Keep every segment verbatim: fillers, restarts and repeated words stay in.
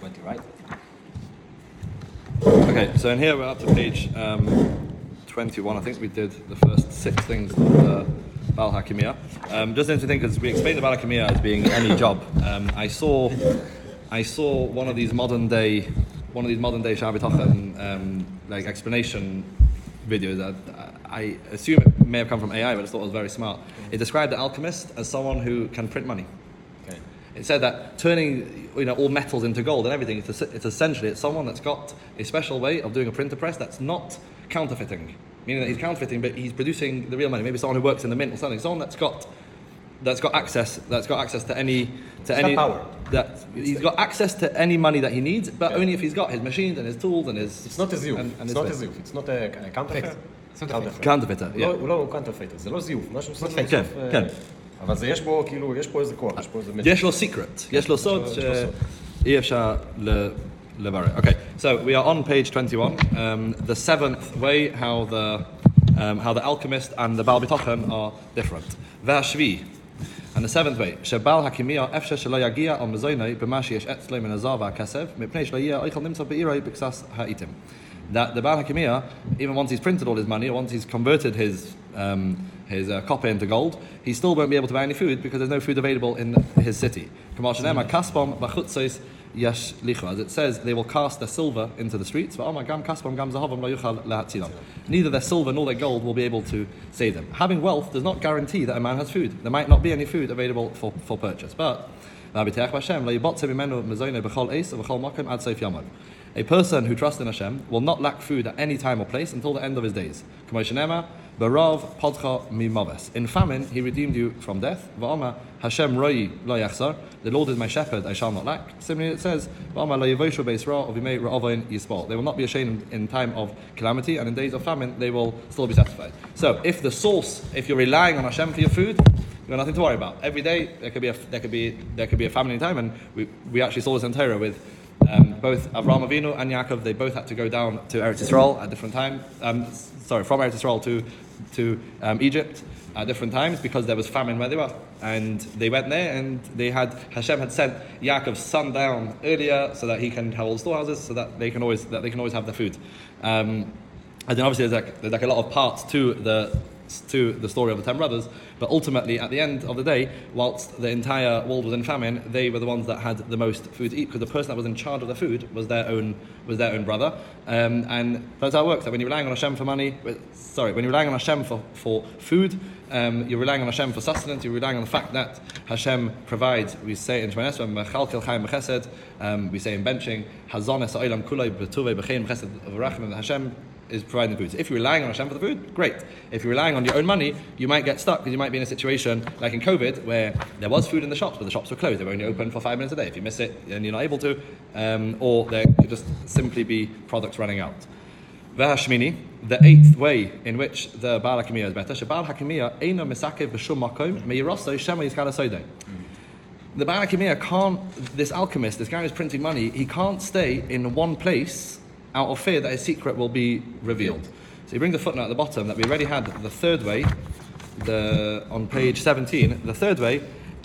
twenty, right? Okay, so in here we're up to page um, twenty-one. I think we did the first six things of the Baal HaKimiyah. Um, just interesting thing, because we explained the Baal HaKimiyah as being any job. Um, I saw, I saw one of these modern day, one of these modern day Shah B'Tochen um, like explanation videos. That I assume it may have come from A I, but I just thought it was very smart. It described the alchemist as someone who can print money. Okay. It said that turning, you know, all metals into gold and everything, it's, it's essentially it's someone that's got a special way of doing a printer press that's not counterfeiting, meaning that he's counterfeiting, but he's producing the real money. Maybe someone who works in the mint or something. Someone that's got that's got access that's got access to any to it's any power. That he's got access to any money that he needs, but yeah. only if he's got his machines and his tools and his. It's not a ziyuf. And, and it's not a ziyuf. It's not a, a counterfeit. It's not a counterfeiter. Yeah. הוא לא counterfeit, זה לא זיוף. משהו כן, כן. אבל זה יש בו, כאילו, יש פה איזה כוח, יש פה איזה... יש לו secret, יש לו סוד שאי אפשר לברר. Okay, so we are on page twenty-one. Um, the seventh way how the um, how the alchemist and the Baal B'Tochen are different. והשביעי, and the seventh way, שבעל הקימיה אפשר שלא יגיע על מזוני במה שיש אצלו מן הזהב והכסף, מפני שלא יהיה אוכל נמצא בעירו בקסס העיתים. That the Baal HaKimiyah, even once he's printed all his money, or once he's converted his um, his uh, copper into gold, he still won't be able to buy any food because there's no food available in his city. As it says, they will cast their silver into the streets. Neither their silver nor their gold will be able to save them. Having wealth does not guarantee that a man has food. There might not be any food available for, for purchase. But a person who trusts in Hashem will not lack food at any time or place until the end of his days. In famine, he redeemed you from death. Hashem roi lo yachzar. The Lord is my shepherd, I shall not lack. Similarly, it says, They will not be ashamed in time of calamity, and in days of famine, they will still be satisfied. So, if the source, if you're relying on Hashem for your food, you've got nothing to worry about. Every day there could be a there could be there could be a famine in time, and we we actually saw this in Torah with. Um, both Avraham Avinu and Yaakov, they both had to go down to Eretz Yisrael at different times. Um, sorry, from Eretz Yisrael to to um, Egypt at different times because there was famine where they were, and they went there and they had Hashem had sent Yaakov's son down earlier so that he can have all the storehouses so that they can always that they can always have their food. Um, and then obviously there's like there's like a lot of parts to the. to the story of the ten brothers, but ultimately at the end of the day, whilst the entire world was in famine, they were the ones that had the most food to eat because the person that was in charge of the food was their own was their own brother, um, and that's how it works. That when you're relying on Hashem for money, sorry, when you're relying on Hashem for for food, um, you're relying on Hashem for sustenance. You're relying on the fact that Hashem provides. We say in Shemon Esrei, "Mechalkel chayim b'chesed." Um, we say in benching, "Hazones ha'olam kulay b'tuvei b'chein b'chesed v'rachim." Hashem is providing food. So if you're relying on Hashem for the food, great. If you're relying on your own money, you might get stuck because you might be in a situation like in COVID where there was food in the shops, but the shops were closed. They were only open for five minutes a day. If you miss it, then you're not able to. Um, or there could just simply be products running out. V'hashmini, the eighth way in which the Baal HaKimiyah is better. Sheba'al HaKimiyah eino misakev b'shum makom me'yirosoi shema yizkal hasoidei. The Baal HaKimiyah can't, this alchemist, this guy who's printing money, he can't stay in one place out of fear that his secret will be revealed. So he brings a footnote at the bottom that we already had the third way, the on page seventeen. The third way,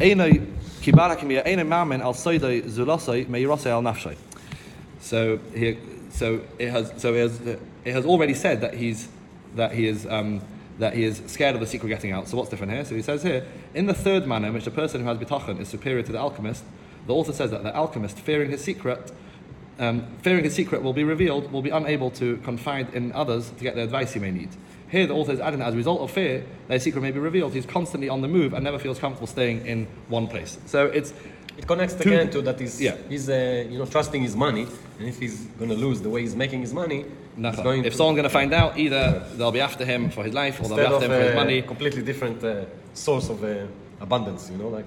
so he, so it has, so it has, it has already said that he's that he is um, that he is scared of the secret getting out. So what's different here? So he says here, in the third manner in which the person who has bitachon is superior to the alchemist, the author says that the alchemist, fearing his secret. Um, fearing his secret will be revealed, will be unable to confide in others to get the advice he may need. Here the author is adding that as a result of fear, that his secret may be revealed. He's constantly on the move and never feels comfortable staying in one place. So it's it connects again to that he's, yeah. he's uh, you know, trusting his money, and if he's going to lose the way he's making his money, he's going if to, someone's going to find out, either they'll be after him for his life, or they'll be after him for his money. Completely different uh, source of uh, abundance, you know, like.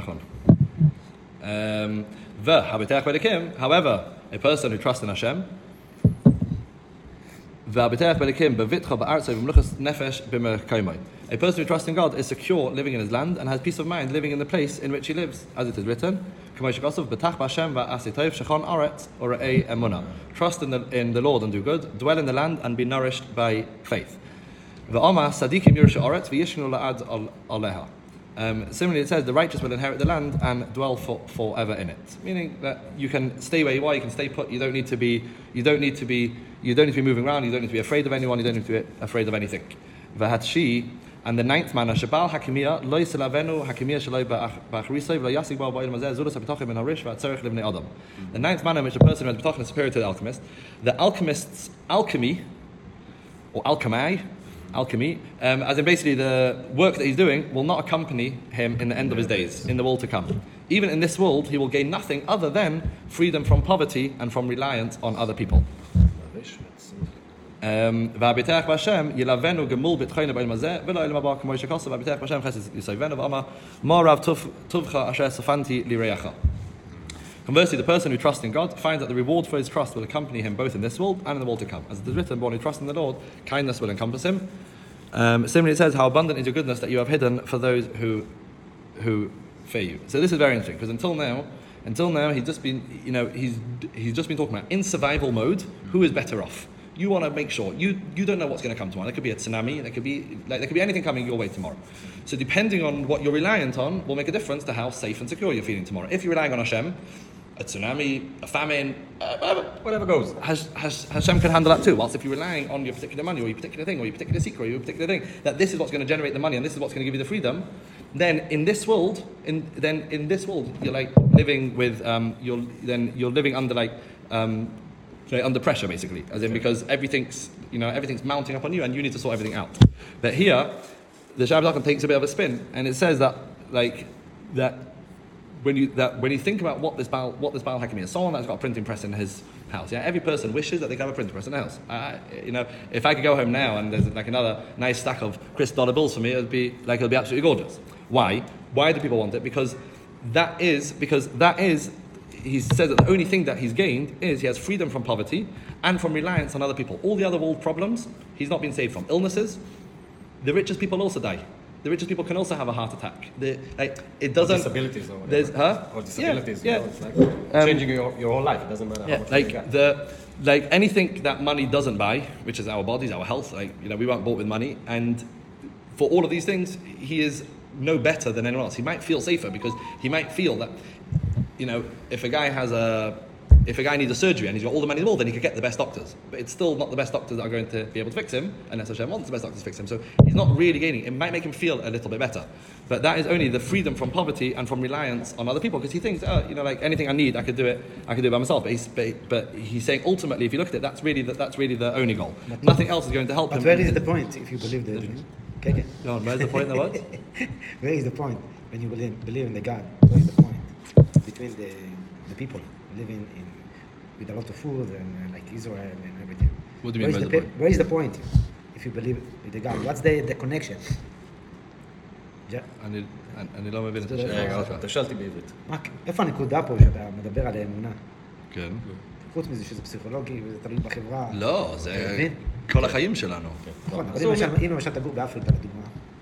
Um, however, a person who trusts in Hashem, a person who trusts in God is secure living in his land and has peace of mind living in the place in which he lives, as it is written. Trust in the, in the Lord and do good, dwell in the land and be nourished by faith. Um, similarly, it says the righteous will inherit the land and dwell for, forever in it. Meaning that you can stay where you are, you can stay put. You don't need to be, you don't need to be, you don't need to be moving around. You don't need to be afraid of anyone. You don't need to be afraid of anything. V'hatshi, and the ninth manner, Shabal Hakimiyah, Lo Yislavenu Hakimiyah Shaloi Ba'achrisoi V'lo Yasig Ba'al Ba'il Mazeh Zulus HaBitochim Ben Harish V'atzerich Livnei Adam. The ninth manner in which a person who has Bitochim is superior to the alchemist. The alchemist's alchemy, or alchemy, alchemy, um, as in basically the work that he's doing will not accompany him in the end of his days, in the world to come. Even in this world, he will gain nothing other than freedom from poverty and from reliance on other people. Um, והביטח בהשם ילוונו גמול בתחיינו בעולם הזה ולא אל מבוא כמו שכוסו והביטח בהשם חסד יסייבנו ואמר מה רב טובך אשר ספנתי ליראיך. Conversely, the person who trusts in God finds that the reward for his trust will accompany him both in this world and in the world to come. As it is written, one who trusts in the Lord, kindness will encompass him. Um, similarly, it says, how abundant is your goodness that you have hidden for those who who fear you. So this is very interesting, because until now, until now, he's just been, you know, he's he's just been talking about in survival mode, who is better off. You want to make sure you you don't know what's going to come tomorrow. There could be a tsunami. There could be like there could be anything coming your way tomorrow. So depending on what you're reliant on will make a difference to how safe and secure you're feeling tomorrow. If you're relying on Hashem, a tsunami, a famine, uh, whatever goes, Has, has, Hashem can handle that too. Whilst if you're relying on your particular money or your particular thing or your particular secret or your particular thing, that this is what's going to generate the money and this is what's going to give you the freedom, then in this world, in then in this world, you're like living with um, you're then you're living under like. Um, Right, under pressure, basically, as in because everything's, you know, everything's mounting up on you, and you need to sort everything out. But here, the Shabbat takes a bit of a spin, and it says that, like, that when you that when you think about what this Baal what this Baal Hakim is, someone that's got a printing press in his house. Yeah, every person wishes that they could have a printing press in their house. I, you know, if I could go home now and there's like another nice stack of crisp dollar bills for me, it'd be like it'd be absolutely gorgeous. Why? Why do people want it? Because that is because that is. He says that the only thing that he's gained is he has freedom from poverty and from reliance on other people. All the other world problems, he's not been saved from. Illnesses, the richest people also die. The richest people can also have a heart attack. The, like, it doesn't... Or disabilities or whatever. There's, huh? Or disabilities. Yeah, You know, yeah. it's like Um, changing your, your whole life. It doesn't matter Yeah, how much money you like get. the like anything that money doesn't buy, which is our bodies, our health. Like, you know, we weren't bought with money, and for all of these things, he is no better than anyone else. He might feel safer because he might feel that, you know, if a guy has a, if a guy needs a surgery and he's got all the money in the world, then he could get the best doctors. But it's still not the best doctors that are going to be able to fix him, unless Hashem wants the best doctors to fix him. So he's not really gaining. It might make him feel a little bit better, but that is only the freedom from poverty and from reliance on other people, because he thinks, oh, you know, like anything I need, I could do it. I could do it by myself. But he's, but, but he's saying ultimately, if you look at it, that's really the, that's really the only goal. But Nothing else is going to help But him. where is the point if you believe the dream? Okay, okay. No, where's the point in the what? Where is the point when you believe, believe in the God? Where is the point between the the people living in with a lot of food and uh, like Israel and everything? What do you mean, Where is where's the, the pe- point? where is the point if you believe in the God? What's the, the connection? Ja- אני אני לא מבין את זה לא השאלה. רגע, שלך. תשאלתי בעברית. מה- איפה הנקודה פה שאתה מדבר על האמונה? כן. חוץ מזה שזה פסיכולוגי וזה תלוי בחברה. לא, אתה זה מבין? כל החיים שלנו. נכון, אבל אז אם הוא למשל- אומר- אם למשל תגור באפריקה לדוגמה,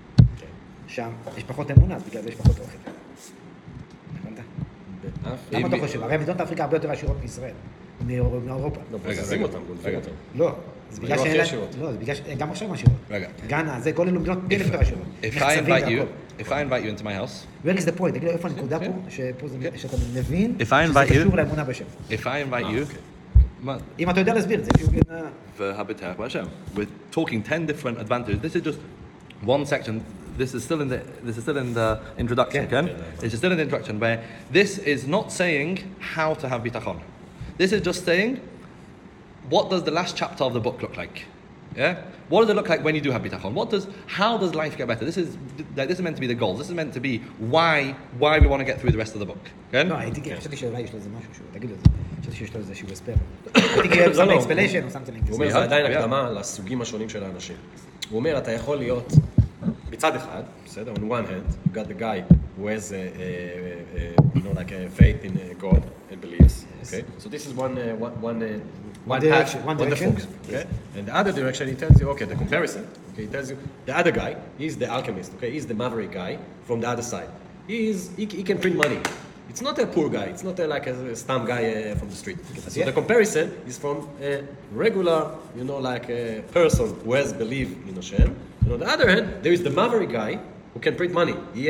שם יש פחות אמונה, אז בגלל זה יש פחות אוכל. הבנת? למה אתה חושב? הרי מדינות אפריקה הרבה יותר עשירות מישראל, מאיר- מאירופה. לא, רגע, פוצצים רגע. אותם, גונבים אותם. לא, זה בגלל היו הכי שאין להם... עשירות. לא, זה בגלל ש... גם עכשיו הם עשירות. רגע. גאנה, זה כל אלו מדינות בין יותר עשירות. If I מחצבים invite you, והכל. if I invite you into my house, Where is the point? תגיד לי איפה הנקודה כן. פה, שפה זה- שאתה מבין If I שזה invite you- קשור לאמונה בשם. if I invite you, מה? אם אתה יודע להסביר את זה, if you can, uh, והבטח בהשם. We're talking ten different advantages. This is just one section. This is still in the this is still in the introduction, Okay. Ken? It's just still in the introduction where this is not saying how to have bitachon. This is just saying what does the last chapter of the book look like? Yeah? What does it look like when you do have bitachon? What does how does life get better? This is like, this is meant to be the goals. This is meant to be why why we want to get through the rest of the book. Okay? לא, הייתי, חשבתי שאולי יש לו איזה משהו שהוא, תגיד לו את זה. חשבתי שיש לו איזה שהוא הסבר. הייתי כאילו לא, שם לא. explanation או something like הוא this. אומר, זה מיד, עדיין מיד. הקדמה לסוגים השונים של האנשים. הוא אומר, אתה יכול להיות מצד אחד, בסדר, on one hand, you got the guy who has, a, a, a, you know, like a faith in uh, God and believes, okay? So this is one, uh, one, one, uh, one path direction, one on the direction. focus, okay? And the other direction, he tells you, okay, the comparison, okay, he tells you, the other guy, he's the alchemist, okay? He's the maverick guy from the other side. He is, he, he can print money. It's not a poor guy. It's not a, like a, a stam guy uh, from the street. So Yeah. the comparison is from a regular, you know, like a person who has belief in Hashem. And on the other hand, there is the maverick guy who can print money. He has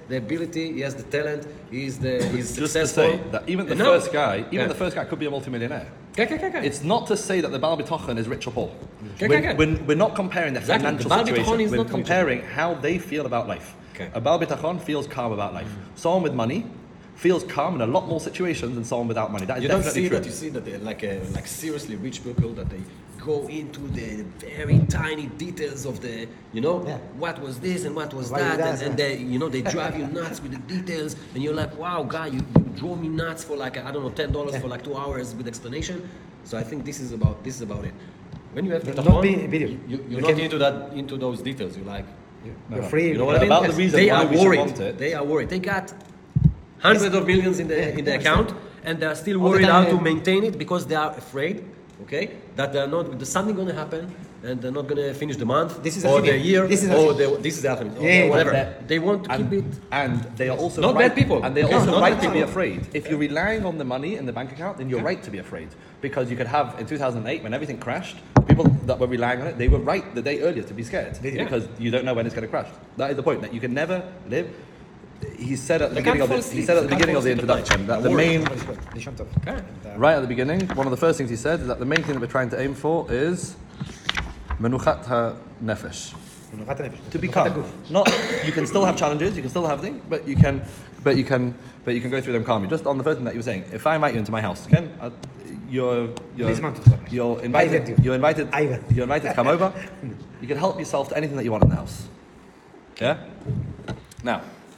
the ability, he has the talent, he's the he's Just successful. to say that even the And now- first guy, even Yeah. the first guy could be a multimillionaire. Okay, okay, okay, okay. It's not to say that the Baal Bitochen is rich or poor. Okay, we're, okay, okay. We're, we're not comparing the Exactly. financial The Baal Bitochen situation. is We're not rich or comparing how they feel about life. Okay. A Baal Bitochen feels calm about life. Someone with money feels calm in a lot more situations than someone without money. That is You don't definitely see true. that. You see that they're like uh, like seriously rich people that they go into the very tiny details of the, you know, Yeah. what was this and what was Why that, you and, guys- and they, you know, they drive you nuts with the details, and you're like, wow, guy, you, you drove me nuts for like I don't know, ten dollars for like two hours with explanation. So I think this is about this is about it. When you have But the not phone, be- video. you, you, You you're not can- into that into those details. You like, You're free. you know what I mean? About the reason they why are we should worried. want it. They are worried. They got hundreds of millions in the Yeah, in the yeah, account, and they are still All the worried time how to they- maintain it because they are afraid, okay, that they are not. There's something going to happen, and they're not going to finish the month This is or alchemy. the year, This is or alchemy. the, this is the alchemy, or Yeah, whatever. but They want to and, keep it. and they are also Not right, bad people. and they are Okay, also not right bad to be people. afraid. If you're relying on the money in the bank account, then you're right to be afraid because you could have in two thousand eight when everything crashed, the people that were relying on it, they were right the day earlier to be scared Yeah. because you don't know when it's going to crash. That is the point that you can never live. He said at the They beginning of can't the, fall he asleep. said at the They beginning of the can't fall asleep introduction at that the night. main Liשון טוב. Okay. And, uh, right at the beginning, one of the first things he said is that the main thing that we're trying to aim for is menuchat ha-nefesh. מנוחת הנפש. To be מנוחת calm. הגוף. Not you can still have challenges, you can still have things, but you can, but you can, but you can go through them calmly. Just on the first thing that you were saying, if I invite you into my house, Ken, uh, you're you're Please come to the- you're I invited, invite you. you're invited, I invite- you're invited to come over. You can help yourself to anything that you want in the house. Yeah. Now,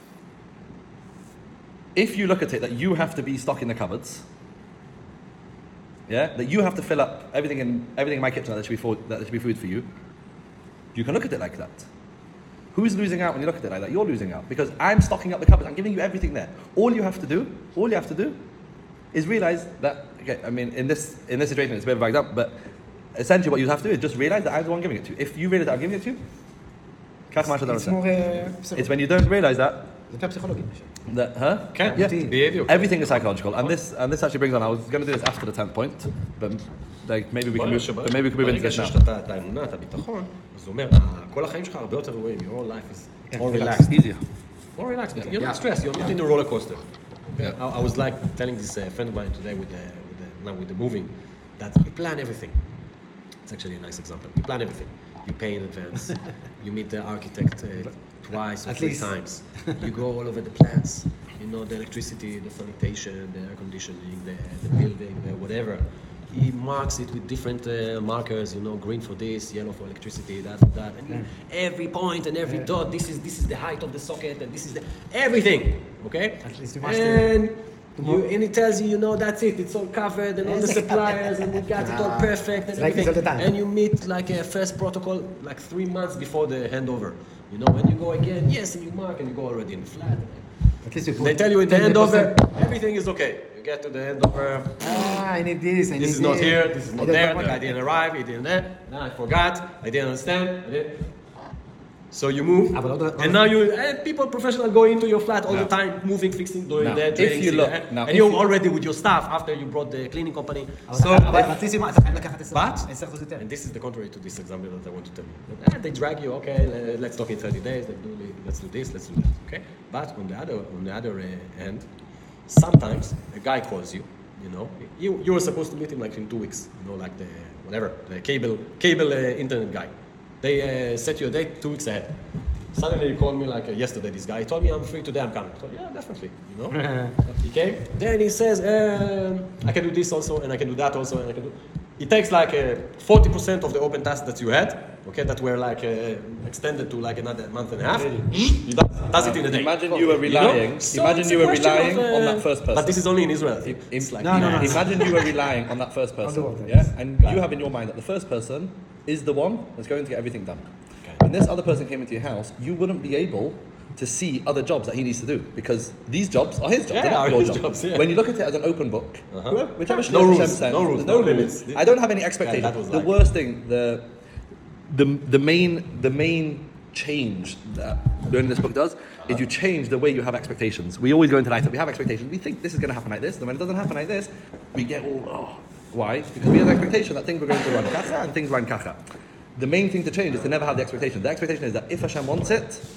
if you look at it that you have to be stocking the cupboards, yeah, that you have to fill up everything in everything in my kitchen that there should be food, that there should be food for you. You can look at it like that. Who's losing out when you look at it like that? You're losing out because I'm stocking up the cupboards. I'm giving you everything there. All you have to do, all you have to do, is realize that. Okay, I mean, in this in this situation, it's a bit of an example, but essentially, what you have to do is just realize that I'm the one giving it to you. If you realize that I'm giving it to you, כך מה שאתה It's רוצה. more, uh, psycho- It's when you don't realize that. זה יותר פסיכולוגי. That, huh? Okay. Yeah. Behavior. Everything is psychological, and this and this actually brings on. I was going to do this after the tenth point, but like maybe we can move, but maybe we can move into ברגע this now. שיש לך את האמונה, את הביטחון, אז זה אומר, כל החיים שלך הרבה יותר רואים, your whole life is more relaxed. Easier. More relaxed. You're not stressed. You're not in a roller coaster. I, I was like telling this uh, friend of mine today with the, with the now with the moving that you plan everything. It's actually a nice example. You plan everything. You pay in advance. You meet the architect uh, twice or At three least. times. You go all over the plants. You know, the electricity, the sanitation, the air conditioning, the, the building, the whatever. He marks it with different uh, markers, you know, green for this, yellow for electricity, that, that. And you- every point and every dot, this is this is the height of the socket, and this is the everything. Okay? At least you must, And you, and it tells you, you know, that's it. It's all covered, and all the suppliers, and you got it all Ah, perfect, and it's like this everything. all the time. And you meet like a first protocol like three months before the handover. You know, when you go again, yes, and you mark, and you go already in the flat. At least you put They tell you in the ten percent. handover, everything is okay. You get to the handover, Ah, I need this, I need this is not here, this is I not don't there, know the guy what- didn't arrive, he didn't there, now I forgot, I didn't understand. I didn't. So you move, Ah, but all the- and now you, and people professional go into your flat all Now. the time, moving, fixing, doing Now, that, if doing you this, look- that, now, and if you're you- already with your staff after you brought the cleaning company. אבל So, אתה- but, חצי סימן, אתה חייב לקחת עשר but, עשר אחוז יותר. and this is the contrary to this example that I want to tell you. Eh, they drag you, okay, le- let's talk in thirty days, let's do, let's do this, let's do that, okay? But on the other, on the other uh, end, sometimes a guy calls you, you know, you, you were supposed to meet him like in two weeks, you know, like the, whatever, the cable, cable uh, internet guy. They uh, set you a date two weeks ahead. Suddenly he called me like uh, yesterday, this guy, he told me I'm free today, I'm coming. I thought, yeah, definitely, you know. He came, then he says, um, I can do this also, and I can do that also, and I can do... It takes like uh, forty percent of the open tasks that you had, okay, that were like uh, extended to like another month and a half. He does, does it in a day. Imagine you were You know? relying. So imagine it's you a were question relying of, uh, on that first person. But this is only in Israel. Im- It's like, No, no, no. Imagine you were relying on that first person, world, yeah, yes. and you have in your mind that the first person is the one that's going to get everything done. Okay. When this other person came into your house, you wouldn't be able to see other jobs that he needs to do because these jobs are his jobs. Yeah, they're not are your his jobs. jobs, yeah. When you look at it as an open book, Uh-huh. whoever- whichever No shliach rules, Hashem sends, no rules, there's no, no limits. limits. I don't have any expectations. that was the like- worst thing, the the the main the main change that learning this book does Uh-huh. is you change the way you have expectations. We always go into life that we have expectations. We think this is going to happen like this, and when it doesn't happen like this, we get all oh. Why? Because we have the expectation that things are going to run kacha and things run kacha. The main thing to change is to never have the expectation. The expectation is that if Hashem wants it,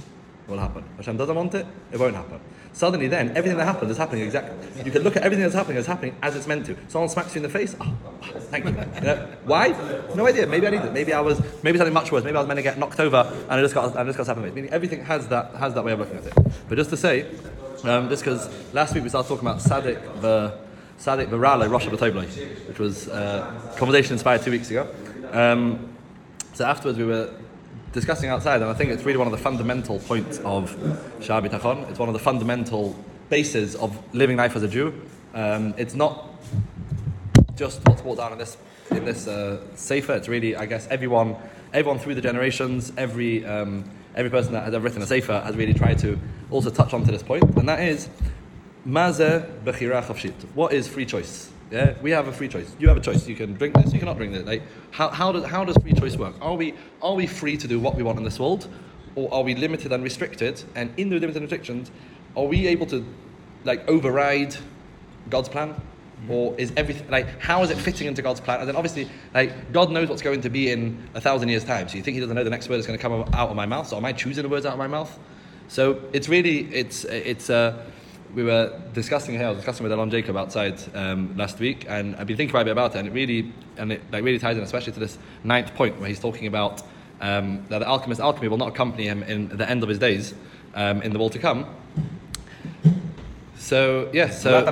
it will happen. Hashem doesn't want it, it won't happen. Suddenly then, everything that happens is happening exactly. You can look at everything that's happening as happening as it's meant to. Someone smacks you in the face, oh, thank you. You know, why? No idea. Maybe I need it. Maybe I was, maybe something much worse. Maybe I was meant to get knocked over and I just got, I just got slapped in the face. Meaning everything has that, has that way of looking at it. But just to say, um, just because last week we started talking about Sadik the, Sadik Virale, Rosh Hashanah, which was uh, a conversation inspired two weeks ago. Um, so afterwards we were discussing outside, and I think it's really one of the fundamental points of Sha'ar Bitachon. It's one of the fundamental bases of living life as a Jew. Um, it's not just what's brought down in this in this uh, sefer. It's really, I guess, everyone, everyone through the generations, every um, every person that has ever written a sefer has really tried to also touch onto this point, and that is Mazeh Bechira Chofshit. What is free choice? Yeah, we have a free choice. You have a choice. You can drink this. You cannot drink this. Like, how how does how does free choice work? Are we are we free to do what we want in this world, or are we limited and restricted? And in the limited restrictions, are we able to like override God's plan, mm-hmm. or is everything like how is it fitting into God's plan? And then obviously, like God knows what's going to be in a thousand years' time. So you think He doesn't know the next word is going to come out of my mouth? So am I choosing the words out of my mouth? So it's really it's it's. Uh, We were discussing here. I was discussing with Elon Jacob outside um, last week, and I've been thinking quite a bit about it. And it really, and it like really ties in, especially to this ninth point where he's talking about um, that the alchemist alchemy will not accompany him in the end of his days, um, in the world to come. So yeah, so yeah.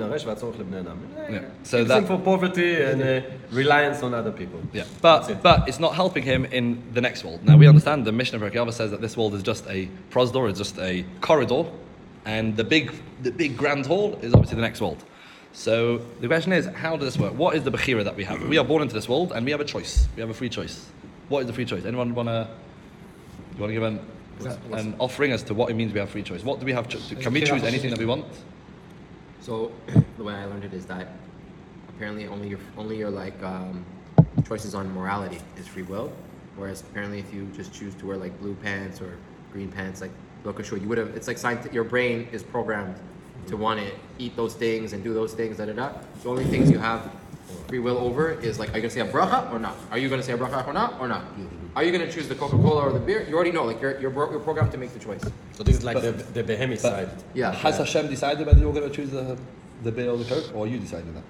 So that for poverty and uh, reliance on other people. Yeah, but it. but it's not helping him in the next world. Now we understand the Mishnah of Rekiava says that this world is just a prosdor, it's just a corridor. And the big, the big grand hall is obviously the next world. So the question is, how does this work? What is the bechira that we have? We are born into this world, and we have a choice. We have a free choice. What is the free choice? Anyone wanna? You wanna give an, an offering as to what it means we have free choice? What do we have? Cho- can we choose anything that we want? So the way I learned it is that apparently only your only your like um, choices on morality is free will, whereas apparently if you just choose to wear like blue pants or green pants, like sure you would have. It's like scientific, your brain is programmed to want to eat those things and do those things. Da da da. The only things you have free will over is like, are you gonna say a bracha or not? Are you gonna say a bracha or not? Or not? Are you gonna choose the Coca-Cola or the beer? You already know. Like you're you're, you're programmed to make the choice. So this is like but, the the behemi side. Yeah. Has yeah. Hashem decided whether you're gonna choose the the beer or the Coke, or are you deciding that?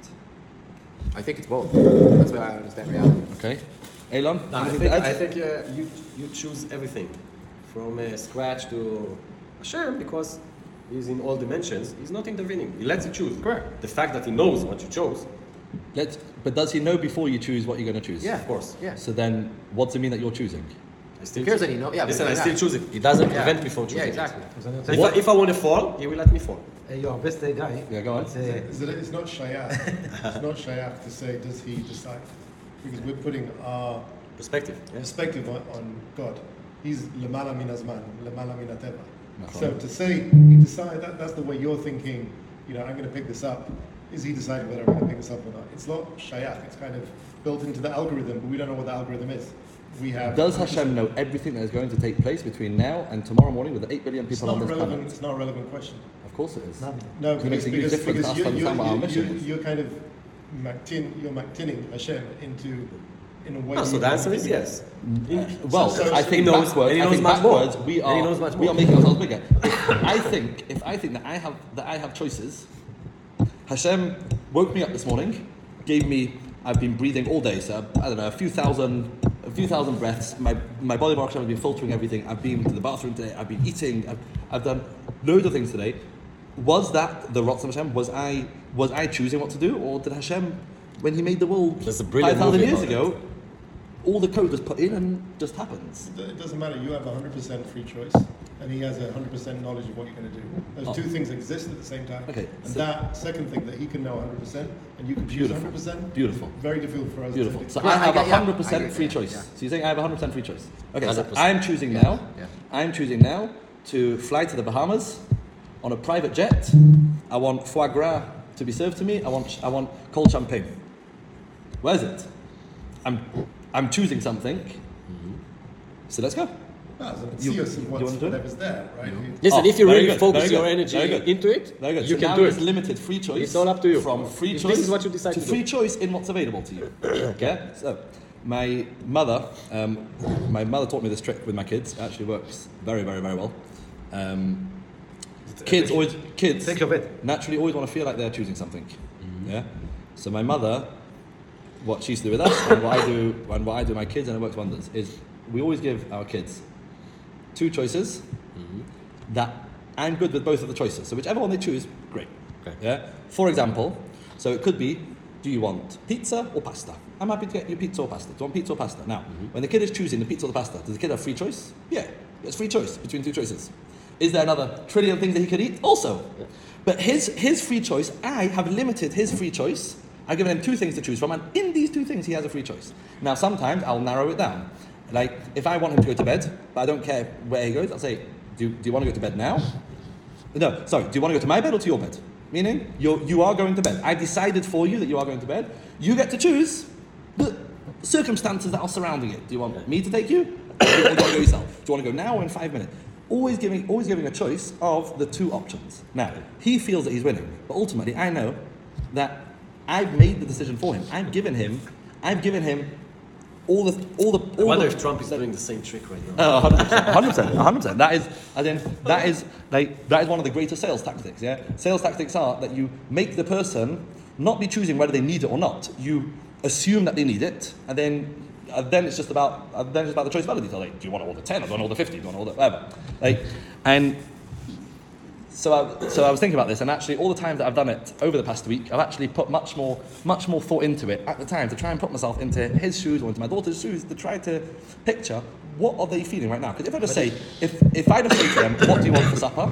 I think it's both. That's what I understand reality. Okay. Elon, no, I think, I think uh, you you choose everything. From uh, scratch to Hashem, because he's in all dimensions, he's not intervening. He lets you choose. Correct. The fact that he knows what you chose. Let's, but does he know before you choose what you're going to choose? Yeah, of course. Yeah. So then, what's it mean that you're choosing? I still cares that he knows. Yeah. Listen, I still choose it. He doesn't yeah. prevent me from choosing. Yeah, exactly. It. If, I, if I want to fall, he will let me fall. Uh, your best uh, guy. Yeah, go on. It's, uh, it's not shayach. It's not shayach to say does he decide, because we're putting our perspective, yeah. perspective on, on God. He's lemala min azman, lemala min ateva. So to say he decided that that's the way you're thinking. You know, I'm going to pick this up. Is he deciding whether I'm going to pick this up or not? It's not shayach. It's kind of built into the algorithm, but we don't know what the algorithm is. We have. Does Hashem know everything that is going to take place between now and tomorrow morning with the eight billion people on this relevant, planet? It's not a relevant question. Of course it is. No, no because, it makes a huge because, difference because to us you're, to understand you're, what our you're, mission you're, is. You're kind of mactin, you're mactining Hashem into. In a way oh, so the answer is yes. In, well, so, so I think knows, backwards, I think backwards we are we are making ourselves bigger. If I think if I think that I have that I have choices, Hashem woke me up this morning, gave me. I've been breathing all day, so I don't know a few thousand a few thousand breaths. My my body has been filtering everything. I've been to the bathroom today. I've been eating. I've, I've done loads of things today. Was that the Ratzon Hashem? Was I was I choosing what to do, or did Hashem, when He made the world five thousand years ago? It. All the code was put in and just happens. It doesn't matter. You have one hundred percent free choice, and he has one hundred percent knowledge of what you're going to do. Those oh. two things exist at the same time. Okay. And so that second thing, that he can know one hundred percent, and you can choose one hundred percent. Beautiful. Very difficult for us. Beautiful. To so yeah, I have I one hundred percent yeah, free choice. Yeah. So you're saying I have one hundred percent free choice. Okay, so I'm choosing yeah. now. Yeah. I'm choosing now to fly to the Bahamas on a private jet. I want foie gras to be served to me. I want I want cold champagne. Where is it? I'm I'm choosing something. Mm-hmm. So let's go. No, it's you, you, you what's, whatever's there, right? Mm-hmm. Listen, oh, if you really good, focus your energy into it, very good. you so can now do it's it. Limited free choice. It's all up to you. From free if choice this is what you decide to, to free do. choice in what's available to you. Okay. Yeah? So, my mother, um, my mother taught me this trick with my kids. It actually works very, very, very well. Um, kids always kids Think of it. naturally always want to feel like they're choosing something. Yeah. So my mother, what she used to do with us, and what I do, and what I do with my kids, and it works wonders, is we always give our kids two choices that I'm good with both of the choices. So whichever one they choose, great. Okay. Yeah. For example, so it could be, do you want pizza or pasta? I'm happy to get you pizza or pasta. Do you want pizza or pasta? Now, when the kid is choosing the pizza or the pasta, does the kid have free choice? Yeah, it's free choice between two choices. Is there another trillion things that he could eat? Also. But his his free choice, I have limited his free choice. I've given him two things to choose from, and in these two things, he has a free choice. Now, sometimes I'll narrow it down. Like, if I want him to go to bed, but I don't care where he goes, I'll say, do, do you want to go to bed now? No, sorry, do you want to go to my bed or to your bed? Meaning, you're, you are going to bed. I decided for you that you are going to bed. You get to choose the circumstances that are surrounding it. Do you want me to take you? Or do you want to go yourself? Do you want to go now or in five minutes? Always giving, always giving a choice of the two options. Now, he feels that he's winning, but ultimately, I know that I've made the decision for him. I've given him, I've given him all the, all the. All I wonder the, if Trump is doing the same trick right now. Oh, one hundred percent, one hundred percent, one hundred percent. That is, as in, that is like that is one of the greatest sales tactics. Yeah, sales tactics are that you make the person not be choosing whether they need it or not. You assume that they need it, and then. Uh, then it's just about uh, then it's about the choice of other detail. Like, do you want to order ten? Or do you want to order fifty? Do you want to order whatever? Like, and so I, so I was thinking about this, and actually, all the times that I've done it over the past week, I've actually put much more much more thought into it at the time to try and put myself into his shoes or into my daughter's shoes to try to picture what are they feeling right now. Because if I just say if if I just say to them, what do you want for supper?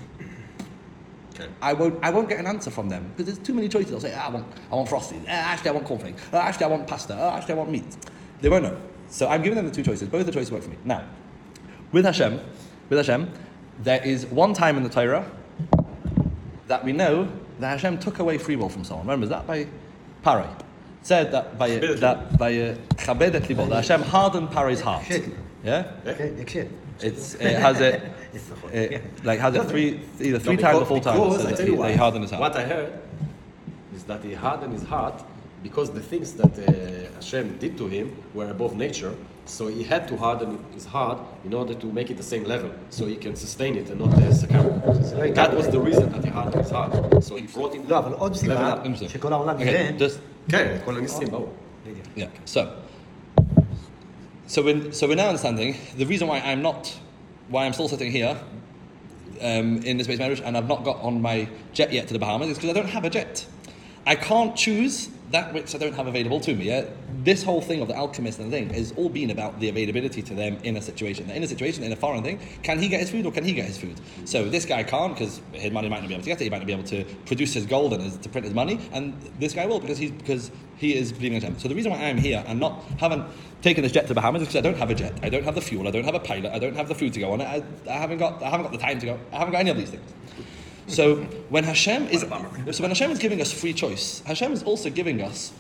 Okay. I won't. I won't get an answer from them because there's too many choices. I'll say, ah, I want, I want frosties. Ah, actually, I want cornflakes. Ah, actually, I want pasta. Ah, actually, I want meat. They won't know. So I'm giving them the two choices. Both the choices work for me. Now, with Hashem, with Hashem, there is one time in the Torah that we know that Hashem took away free will from someone. Remember, is that by Parai? It said that by that by Chabed et libo, that Hashem hardened Parai's heart. Yeah. Okay, יקשה. It's it has it, it like has it three either three No, times or because- four times. because, It I says tell that you he, what, that he hardened his heart. What I heard is that he hardened his heart because the things that uh, Hashem did to him were above nature. So he had to harden his heart in order to make it the same level, so he can sustain it and not uh, succumb. That was the reason that he hardened his heart. So he brought in. לא, אבל עוד סיבה Interesting. שכל העולם Okay, יראה. just כן, כל הניסים באו. yeah. So, so we're, so we're now understanding the reason why I'm not, why I'm still sitting here um, in the space marriage and I've not got on my jet yet to the Bahamas is because I don't have a jet. I can't choose that which I don't have available to me. Yeah? This whole thing of the alchemist and the thing has all been about the availability to them in a situation. In a situation, in a foreign thing, can he get his food or can he get his food? So this guy can't because his money might not be able to get it. He might not be able to produce his gold and his, to print his money. And this guy will because he's because he is believing in him. So the reason why I'm here and not haven't taken this jet to the Bahamas is because I don't have a jet. I don't have the fuel. I don't have a pilot. I don't have the food to go on it. I, I haven't got I haven't got the time to go. I haven't got any of these things. So when Hashem is so when Hashem is giving us free choice, Hashem is also giving us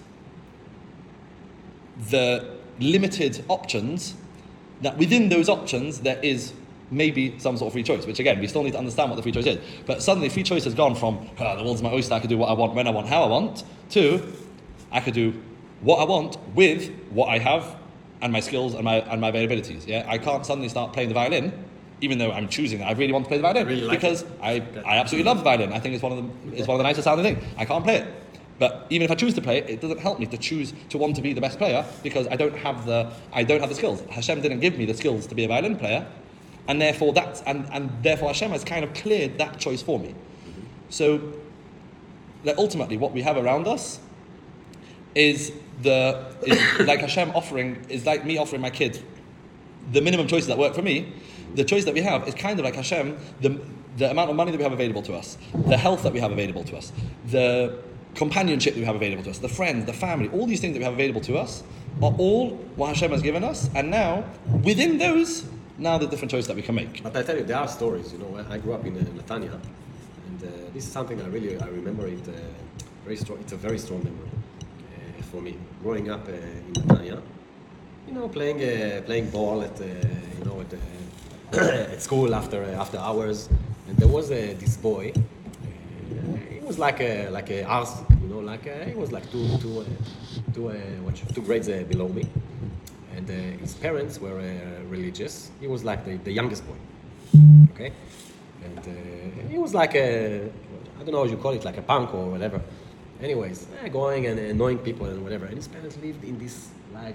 the limited options that within those options there is maybe some sort of free choice, which again we still need to understand what the free choice is. But suddenly free choice has gone from oh, the world's my oyster, I can do what I want, when I want, how I want, to I could do what I want with what I have and my skills and my and my availabilities. Yeah, I can't suddenly start playing the violin. Even though I'm choosing that I really want to play the violin Really like because I, I absolutely love the violin. I think it's one of the it's one of the nicest sounding things. I can't play it, but even if I choose to play it, it doesn't help me to choose to want to be the best player because I don't have the I don't have the skills. Hashem didn't give me the skills to be a violin player, and therefore that's and, and therefore Hashem has kind of cleared that choice for me. So, that ultimately, what we have around us is the is like Hashem offering is like me offering my kid the minimum choices that work for me. The choice that we have is kind of like Hashem, the, the amount of money that we have available to us, the health that we have available to us, the companionship that we have available to us, the friends, the family, all these things that we have available to us are all what Hashem has given us. And now, within those, now the different choices that we can make. But I tell you, there are stories. You know, I grew up in uh, Netanya, and uh, this is something I really I remember it uh, very strong. It's a very strong memory uh, for me. Growing up uh, in Netanya, you know, playing uh, playing ball at uh, you know at. Uh, at school after uh, after hours, and there was uh, this boy. Uh, he was like a like a arse, you know, like a, he was like two two uh, two uh, what, two grades uh, below me, and uh, his parents were uh, religious. He was like the, the youngest boy. Okay. okay? And uh, he was like a, I don't know how you call it, like a punk or whatever. Anyways, eh, going and annoying people and whatever. And his parents lived in this like,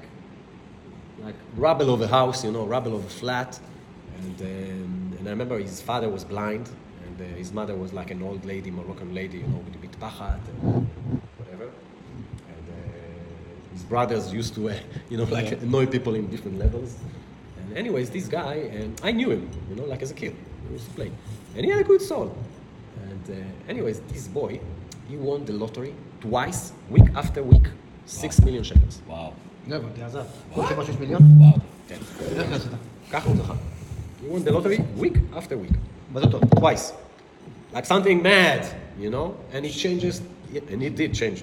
like rubble of a house, you know, rubble of a flat. And um, and I remember his father was blind, and uh, his mother was like an old lady, Moroccan lady, you know, with a bit pachat and whatever. And uh, his brothers used to, uh, you know, like annoy people in different levels. And anyways, this guy, and I knew him, you know, like as a kid, he used to play, and he had a good soul. And uh, anyways, this boy, he won the lottery twice, week after week, six million shekels. Wow. לא הבנתי, עזב. כל שבוע שיש מיליון? Wow. כן. איך עשית? ככה הוא זכה. He won the lottery week after week. מה זה טוב? Twice. Like something mad, you know? And he changes, and he did change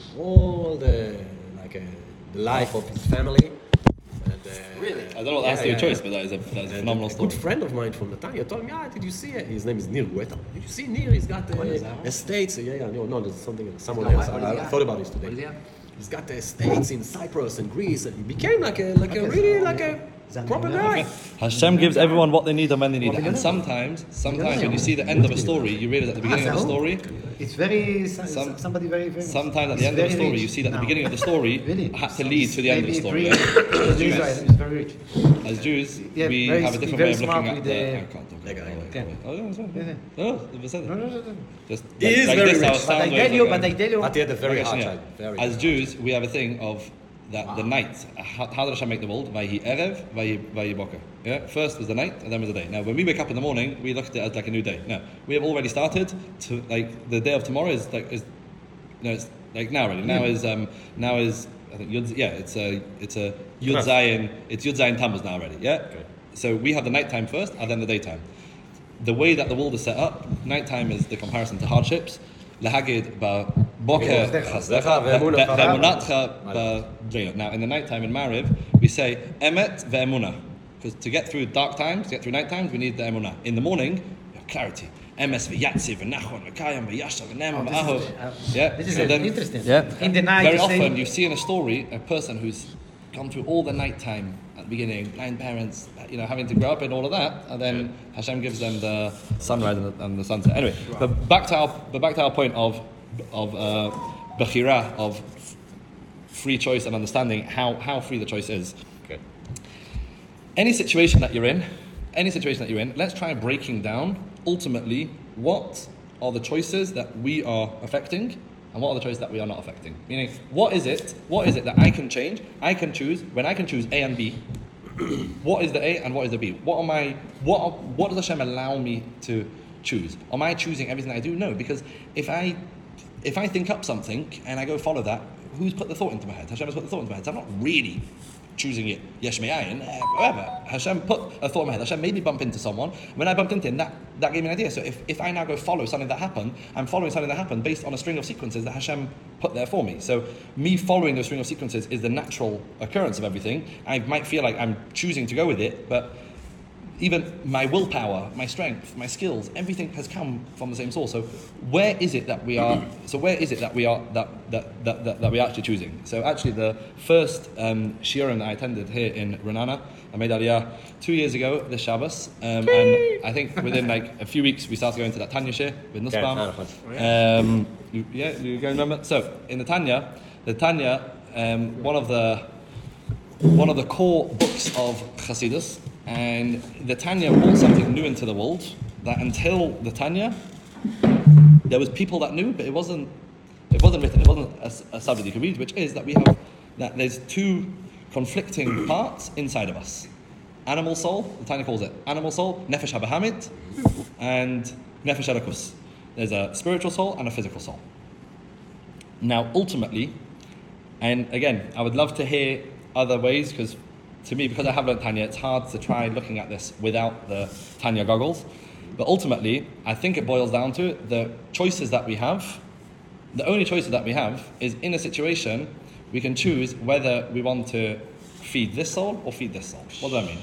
all the, like, uh, the life of his family. And, uh, Really? I don't know what that's Yeah, your yeah, choice, yeah. but that is a, that is a And phenomenal a story. good friend of mine from Netanya told me, ah, did you see it? His name is Nir Guetta. Did you see Nir? He's got uh, estates. Yeah, yeah, no, no, there's something, someone got else. what? What does I, he I have? thought about this today. What does he have? He's got the estates in Cyprus and Greece, and he became like a, like a really, like a proper guy. Hashem gives everyone what they need and when they need it. And sometimes, sometimes when you see the end of a story, you realize at the beginning of the story, It's very, Some- somebody very famous. sometimes at It's the end of a very story, rich you see that the now. beginning of the story Really? had to lead to the end of the Maybe story. three- As Israel Jews, is very rich. as Jews, Yeah, we very- have a different very way of smart looking at with the. the- I can't talk Like, about it. Okay. Oh, yeah, it's fine. Yeah. No, it was it. No, no, no, no. Just He like, is like very this, rich. our But sound I waves tell are you, going. but I tell you, But he had a very Like, hard yeah. child. Very As hard. Jews, we have a thing of that the night. How, how did Hashem make the world? Vayhi erev, vayhi vayhi boker. Yeah. First was the night, and then was the day. Now, when we wake up in the morning, we look at it as like a new day. Now, we have already started to like the day of tomorrow is like is no, it's like now already. Now is um now is I think Yud, yeah, it's a it's a Yud Zayin. It's Yud Zayin Tammuz now already. Yeah. Okay. So we have the nighttime first, and then the daytime. The way that the world is set up, nighttime is the comparison to hardships. Lahagid ba boker chazdecha ve'emunatcha ba. Now in the nighttime in Mariv, we say emet ve'emunah, because to get through dark times, to get through night times, we need the emunah. In the morning, you have clarity. Emes ve'yatziv ve'nachon ve'kayam ve'yashar ve'nem Oh, this is ve'ahov. the- uh, Yeah. This is So uh, then- interesting. Yeah. In the night, Very you say- often you see in a story a person who's gone through all the nighttime at the beginning, blind parents, you know, having to grow up in all of that, and then Hashem gives them the sunrise and the, and the sunset. Anyway, but back to our but back to our point of of uh, bechira, of f- free choice and understanding how how free the choice is. Okay. Any situation that you're in, any situation that you're in, let's try breaking down ultimately what are the choices that we are affecting and what are the choices that we are not affecting. Meaning, what is it, what is it that I can change, I can choose, when I can choose A and B, what is the A and what is the B? What am I, what, are, what does Hashem allow me to choose? Am I choosing everything that I do? No, because if I, if I think up something and I go follow that, who's put the thought into my head? Hashem has put the thought into my head. So I'm not really choosing it, yesh me'ayin, eh, whatever. Hashem put a thought in my head. Hashem made me bump into someone. When I bumped into him, that, that gave me an idea. So if, if I now go follow something that happened, I'm following something that happened based on a string of sequences that Hashem put there for me. So me following those string of sequences is the natural occurrence of everything. I might feel like I'm choosing to go with it, but even my willpower, my strength, my skills, everything has come from the same source. So where is it that we are? So where is it that we are that that that, that, that we are actually choosing? So actually, the first um, shiurim that I attended here in Renana, I made Aliyah two years ago this Shabbos, um, and I think within like a few weeks we started going to that Tanya shir with Nussbaum. Um, you, yeah, you guys remember? So in the Tanya, the Tanya, um, one of the one of the core books of Chassidus. And the Tanya brought something new into the world that until the Tanya, there was people that knew, but it wasn't it wasn't written, it wasn't a, a subject you could read, which is that we have that there's two conflicting parts inside of us. Animal soul, the Tanya calls it animal soul, nefesh habahamit, and nefesh halakus. There's a spiritual soul and a physical soul. Now, ultimately, and again, I would love to hear other ways, because to me, because I have learned Tanya, it's hard to try looking at this without the Tanya goggles. But ultimately, I think it boils down to the choices that we have. The only choices that we have is in a situation, we can choose whether we want to feed this soul or feed this soul. What do I mean?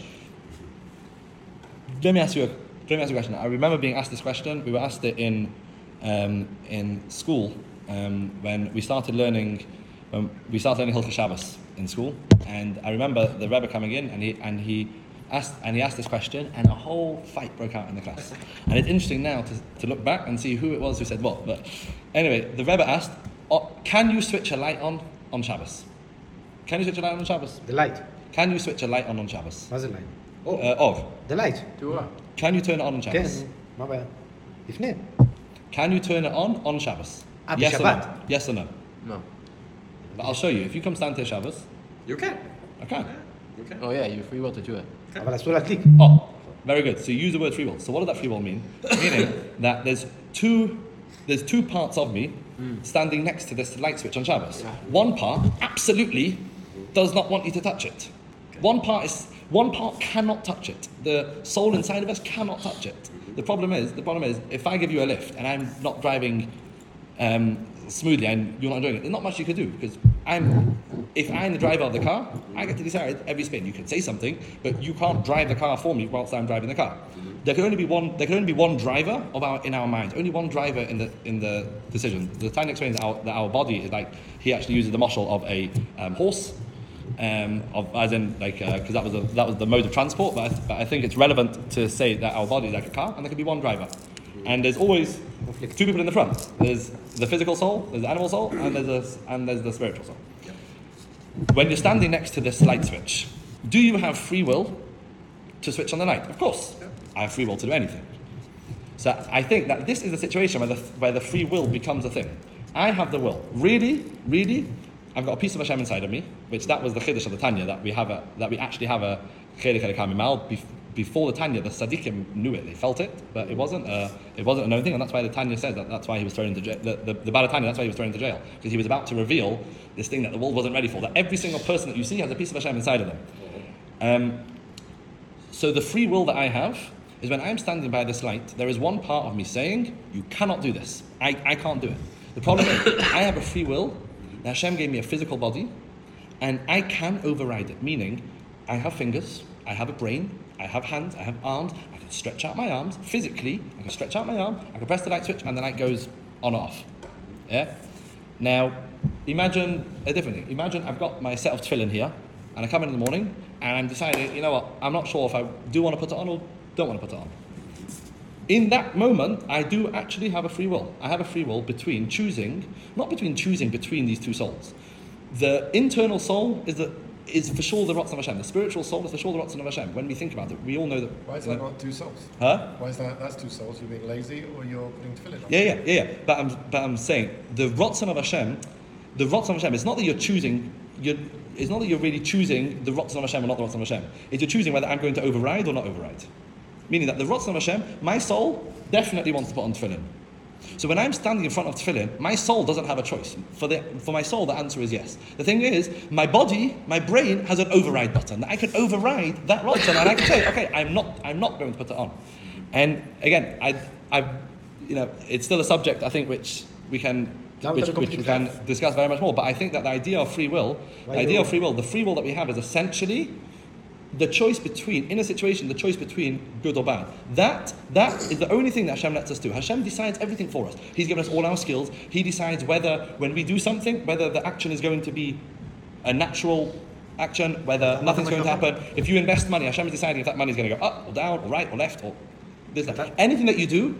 Let me ask you a, let me ask you a question. I remember being asked this question. We were asked it in um, in school um, when we started learning when we started learning Hilchos Shabbos in school. And I remember the Rebbe coming in, and he and he asked, and he asked this question, and a whole fight broke out in the class. And it's interesting now to, to look back and see who it was who said what. But anyway, the Rebbe asked, oh, can you switch a light on on Shabbos? Can you switch a light on on Shabbos? The light. Can you switch a light on on Shabbos? מה זה light? Uh, or, The light. תאורה. can you turn it on on כן, Shabbos? מה הבעיה? לפני. Can you turn it on on Shabbos? Ah, yes or no? בשבת. Yes or no? No. But I'll show you. If you come stand to Shabbos, You can. I can. You can. Oh yeah, you're free will to do it. אבל אסור להדליק. Oh, very good. So you use the word free will. So what does that free will mean? Meaning that there's two, there's two parts of me standing next to this light switch on Shabbos. One part absolutely does not want you to touch it. One part is one part cannot touch it. The soul inside of us cannot touch it. The problem is, the problem is, if I give you a lift and I'm not driving um, smoothly and you're not doing it, there's not much you could do because I'm. If I'm the driver of the car, I get to decide every spin. You can say something, but you can't drive the car for me whilst I'm driving the car. There can only be one. There can only be one driver of our in our mind. Only one driver in the in the decision. The Tanya explains that our, that our body is like he actually uses the muscle of a um, horse. Um, of, as in, like, because uh, that was a, that was the mode of transport. But I, but I think it's relevant to say that our body is like a car, and there can be one driver. And there's always two people in the front. There's the physical soul, there's the animal soul, and there's a, and there's the spiritual soul. When you're standing next to this light switch, do you have free will to switch on the light? Of course, I have free will to do anything. So I think that this is a situation where the where the free will becomes a thing. I have the will. Really, really. I've got a piece of Hashem inside of me, which that was the chiddush of the Tanya, that we have a that we actually have a chedek elokam. Before the Tanya, the Tzaddikim knew it, they felt it, but it wasn't a, it wasn't a known thing, and that's why the Tanya says that that's why he was thrown into jail. The, the, the Baal Tanya, that's why he was thrown into jail, because he was about to reveal this thing that the world wasn't ready for, that every single person that you see has a piece of Hashem inside of them. Um, so the free will that I have is when I'm standing by this light, there is one part of me saying, you cannot do this. I, I can't do it. The problem is, I have a free will. Now Hashem gave me a physical body, and I can override it, meaning I have fingers, I have a brain, I have hands, I have arms, I can stretch out my arms, physically, I can stretch out my arm, I can press the light switch, and the light goes on or off. Yeah? Now, imagine a different thing. Imagine I've got my set of tefillin here, and I come in in the morning, and I'm deciding, you know what, I'm not sure if I do want to put it on or don't want to put it on. In that moment, I do actually have a free will. I have a free will between choosing, not between choosing between these two souls. The internal soul is the is for sure the Ratzon of Hashem. The spiritual soul is for sure the Ratzon of Hashem. When we think about it, we all know that. Why is that not two souls? Huh? Why is that? That's two souls. You're being lazy, or you're putting tefillin on. Yeah, yeah, yeah, yeah. But I'm, but I'm saying the Ratzon of Hashem, the Ratzon of Hashem. It's not that you're choosing. You're, it's not that you're really choosing the Ratzon of Hashem or not the Ratzon of Hashem. It's you're choosing whether I'm going to override or not override. Meaning that the Ratzon of Hashem, my soul definitely wants to put on tefillin. So when I'm standing in front of tefillin, my soul doesn't have a choice. For the for my soul, the answer is yes. The thing is, my body, my brain has an override button. I can override that Ratzon, and I can say, okay, I'm not, I'm not going to put it on. And again, I, I, you know, it's still a subject I think which we can, which, which we can discuss very much more. But I think that the idea of free will, the idea of free will, the free will that we have is essentially the choice between, in a situation, the choice between good or bad. That that is the only thing that Hashem lets us do. Hashem decides everything for us. He's given us all our skills. He decides whether, when we do something, whether the action is going to be a natural action, whether nothing's going to happen. If you invest money, Hashem is deciding if that money is going to go up or down or right or left or this, that. Anything that you do,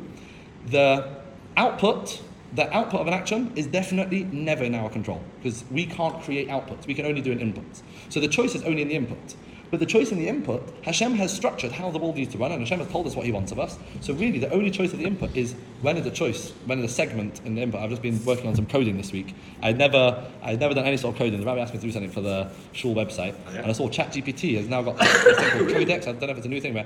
the output, the output of an action is definitely never in our control, because we can't create outputs. We can only do an input. So the choice is only in the input. But the choice in the input, Hashem has structured how the world needs to run, and Hashem has told us what He wants of us. So really, the only choice of the input is when is the choice, when is the segment in the input. I've just been working on some coding this week. I'd never, I'd never done any sort of coding. The rabbi asked me to do something for the shul website, oh, yeah. And I saw ChatGPT has now got this thing called Codex. I don't know if it's a new thing, but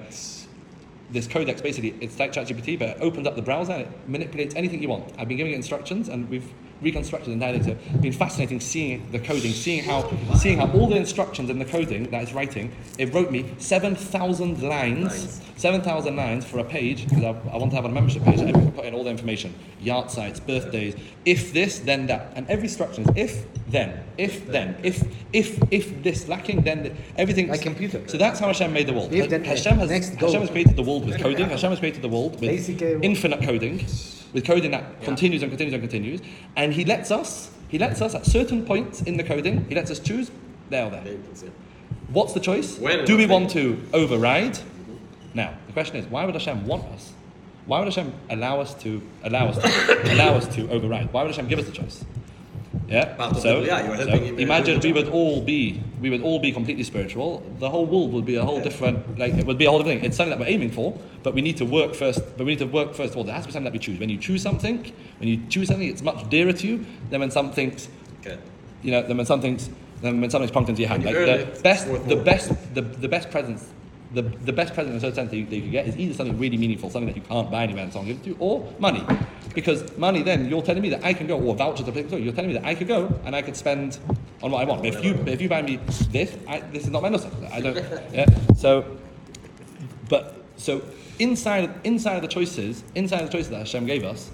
this Codex basically, it's like ChatGPT, but it opens up the browser and it manipulates anything you want. I've been giving it instructions, and we've reconstructed and dialed into it. It's been fascinating seeing the coding, seeing how seeing how all the instructions in the coding that it's writing, it wrote me seven thousand lines, seven thousand lines for a page, because I, I want to have a membership page, and everyone can put in all the information, yard sites, birthdays, if this, then that, and every instruction is if, then, if, then, if, if, if this lacking, then, th- everything. Like computer. So that's how Hashem made the world. If, then, Hashem has, next, Hashem has created the world with coding, Hashem has created the world with Basic, uh, infinite coding, with coding that Yeah. continues and continues and continues, and he lets us, he lets us at certain points in the coding, he lets us choose there or there. What's the choice? When Do we was want the- to override? Now, the question is, why would Hashem want us? Why would Hashem allow us to allow us to, allow us to override? Why would Hashem give us the choice? Yeah. Part of So, the- yeah, you're so helping him, uh, imagine do we the would all be we would all be completely spiritual. The whole world would be a whole different like it would be a whole different thing. It's something that we're aiming for, but we need to work first. But we need to work first towards it. It has to be something that we choose. When you choose something, when you choose something, it's much dearer to you than when something's Okay. you know than when something's than when something's pumped into your hand. When Like you earn the it, best, it's worth the more. best, the, the best presents, the, the best present in a certain sense that you, that you can get is either something really meaningful, something that you can't buy anywhere and someone gives it to you, or money. Because money, then you're telling me that I can go, or voucher to play you're telling me that I could go and I could spend on what I want. But if you if you buy me this, I, this is not my nusach. I don't. Yeah. So, but so inside inside of the choices, inside of the choices that Hashem gave us,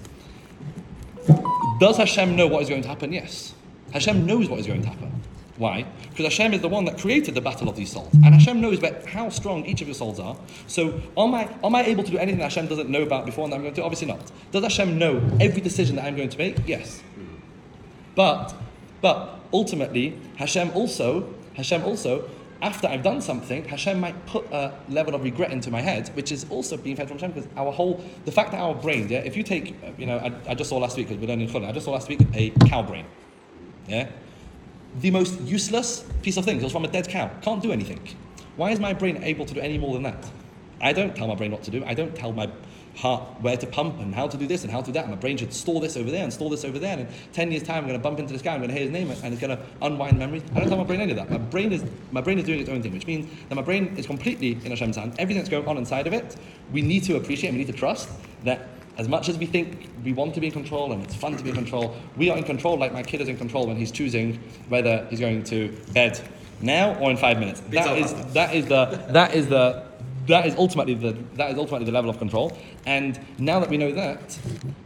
does Hashem know what is going to happen? Yes. Hashem knows what is going to happen. Why? Because Hashem is the one that created the battle of these souls. And Hashem knows where, how strong each of your souls are. So am I, am I able to do anything that Hashem doesn't know about before and that I'm going to do? Obviously not. Does Hashem know every decision that I'm going to make? Yes. But, but ultimately, Hashem also, Hashem also, after I've done something, Hashem might put a level of regret into my head, which is also being fed from Hashem, because our whole, the fact that our brain, yeah, if you take, you know, I, I just saw last week, because we're learning Chulin, I just saw last week a cow brain, yeah? The most useless piece of things, it was from a dead cow, can't do anything. Why is my brain able to do any more than that? I don't tell my brain what to do, I don't tell my heart where to pump and how to do this and how to do that. My brain should store this over there and store this over there, and in ten years time I'm going to bump into this guy, I'm going to hear his name and it's going to unwind memories. I don't tell my brain any of that. My brain is my brain is doing its own thing, which means that my brain is completely in Hashem's hand. Everything that's going on inside of it, we need to appreciate and we need to trust that as much as we think we want to be in control and it's fun to be in control, we are in control like my kid is in control when he's choosing whether he's going to bed now or in five minutes. That is that is the that is the That is ultimately the that is ultimately the level of control. And now that we know that,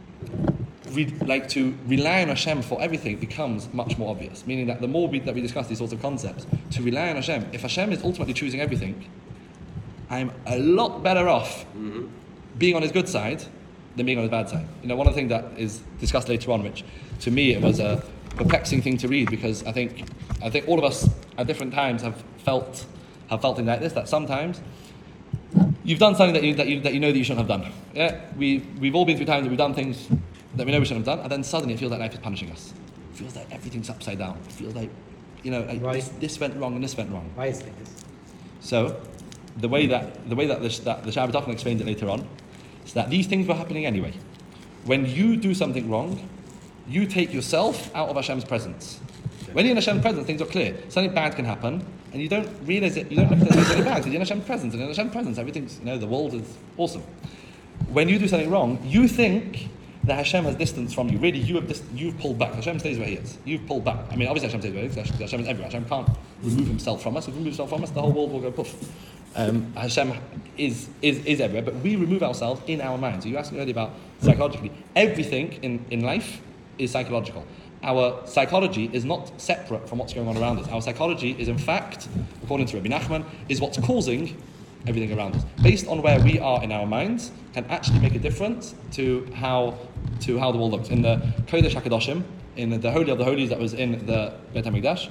we like to rely on Hashem for everything becomes much more obvious. Meaning that the more we, that we discuss these sorts of concepts, to rely on Hashem, if Hashem is ultimately choosing everything, I'm a lot better off mm-hmm. being on His good side than being on His bad side. You know, one of the things that is discussed later on, which to me it was a perplexing thing to read, because I think I think all of us at different times have felt have felt things like this, that sometimes you've done something that you, that you that you know that you shouldn't have done. Yeah, we we've all been through times that we've done things that we know we shouldn't have done, and then suddenly it feels like life is punishing us. It feels like everything's upside down. It feels like, you know, like this, this went wrong and this went wrong. Why is it like this? So, the way that the way that the that the Shabbat often explains it later on is that these things were happening anyway. When you do something wrong, you take yourself out of Hashem's presence. When you're in Hashem's presence, things are clear. Something bad can happen, and you don't realize it. You don't look at it as anything bad because you're in Hashem's presence, and in Hashem's presence, everything's, you know, the world is awesome. When you do something wrong, you think that Hashem has distance from you. Really, you have dis- you've pulled back. Hashem stays where He is. You've pulled back. I mean, obviously Hashem stays where He is. Hashem is everywhere. Hashem can't remove Himself from us. If He removes Himself from us, the whole world will go poof. Um, Hashem is, is is everywhere, but we remove ourselves in our minds. So you asked me earlier about psychologically. Everything in, in life is psychological. Our psychology is not separate from what's going on around us. Our psychology is, in fact, according to Rabbi Nachman, is what's causing everything around us. Based on where we are in our minds, can actually make a difference to how to how the world looks. In the Kodesh HaKadoshim, in the Holy of the Holies that was in the Beit HaMikdash,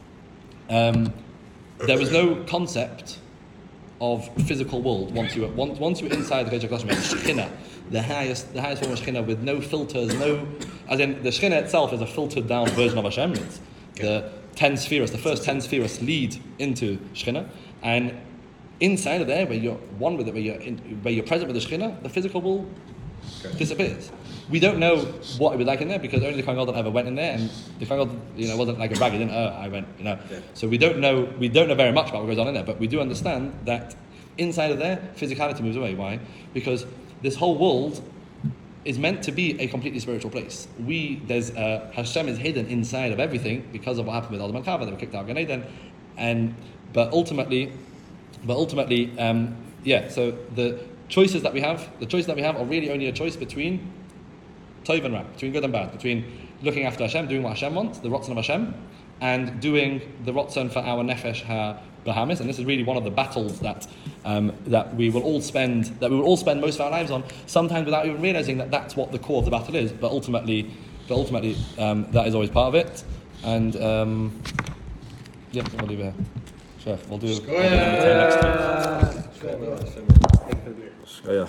um, there was no concept of physical world once you were once, once you were inside the Kodesh HaKadoshim. Shekhinah, the highest the highest form of Shekhinah, with no filters, no as in the Shekhinah itself is a filtered down version of Hashem. It's the ten spheres, the first ten spheres lead into Shekhinah, and inside of there, where you're one with it, where you're in, where you're present with the Shekhinah, the physical world okay. disappears. We don't know what it was like in there because only the Kohen Gadol ever went in there, and the Kohen Gadol, you know, wasn't like a brag. He didn't. Oh, I went, you know. Yeah. So we don't know. We don't know very much about what goes on in there, but we do understand that inside of there, physicality moves away. Why? Because this whole world is meant to be a completely spiritual place. We there's uh, Hashem is hidden inside of everything because of what happened with Adam and Chava. They were kicked out of Gan Eden, and but ultimately, but ultimately, um, yeah. So the choices that we have, the choices that we have, are really only a choice between Tov and Ra, between good and bad, between looking after Hashem, doing what Hashem wants, the Ratzon of Hashem, and doing the Ratzon for our Nefesh HaBahamis. And this is really one of the battles that um, that we will all spend that we will all spend most of our lives on, sometimes without even realizing that that's what the core of the battle is. But ultimately, but ultimately, um, that is always part of it. And um, yeah, we'll leave it here. Chef, we'll do. Shkoyach. We'll do it next week. Shkoyach. Shkoyach.